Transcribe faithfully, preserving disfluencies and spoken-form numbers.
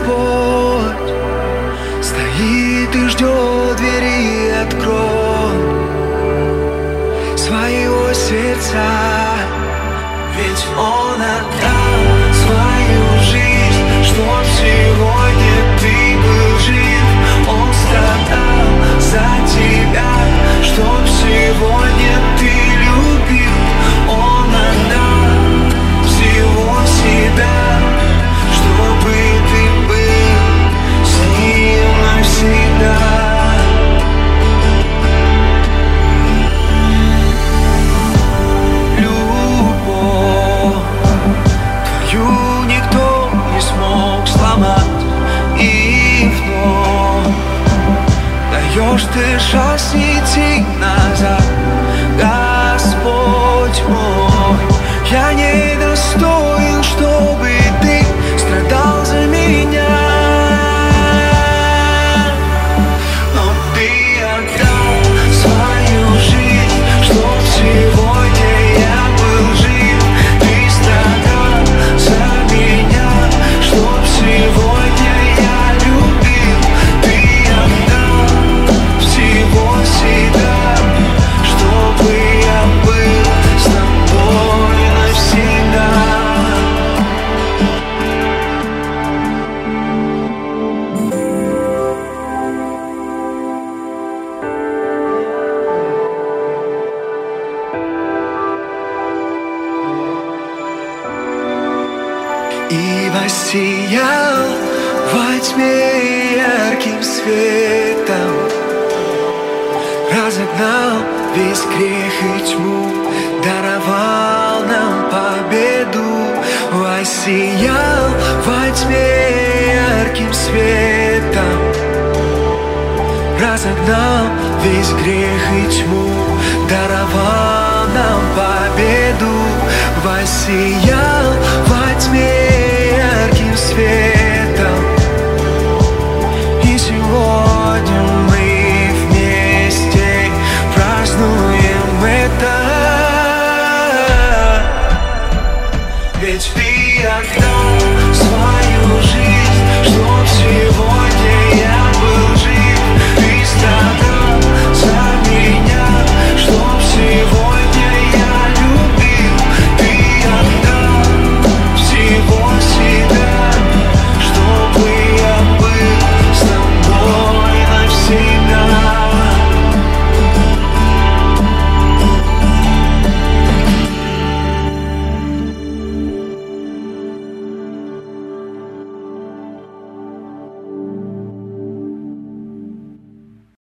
Господь стоит и ждет двери, открой своего сердца. Ведь Он отдал свою жизнь, чтоб сегодня ты был жив. Он страдал за тебя, чтоб сегодня ты любил. Он отдал всего себя, чтобы ты был с Ним навсегда. Любовь твою никто не смог сломать, и вновь даешь ты шанс не идти назад. Господь мой, я не достоин, чтобы ты страдал за меня, но ты отдал свою жизнь, чтоб сегодня я был жив. Ты страдал за меня, чтоб сегодня я любил. Ты отдал всего себя, чтобы я был с тобой навсегда. И воссиял во тьме ярким светом, разогнал весь грех и тьму, даровал нам победу. Воссиял во тьме ярким светом, разогнал весь грех и тьму, даровал нам победу. Воссиял во тьме ярким светом, и сегодня мы вместе празднуем это. Ведь ты отдал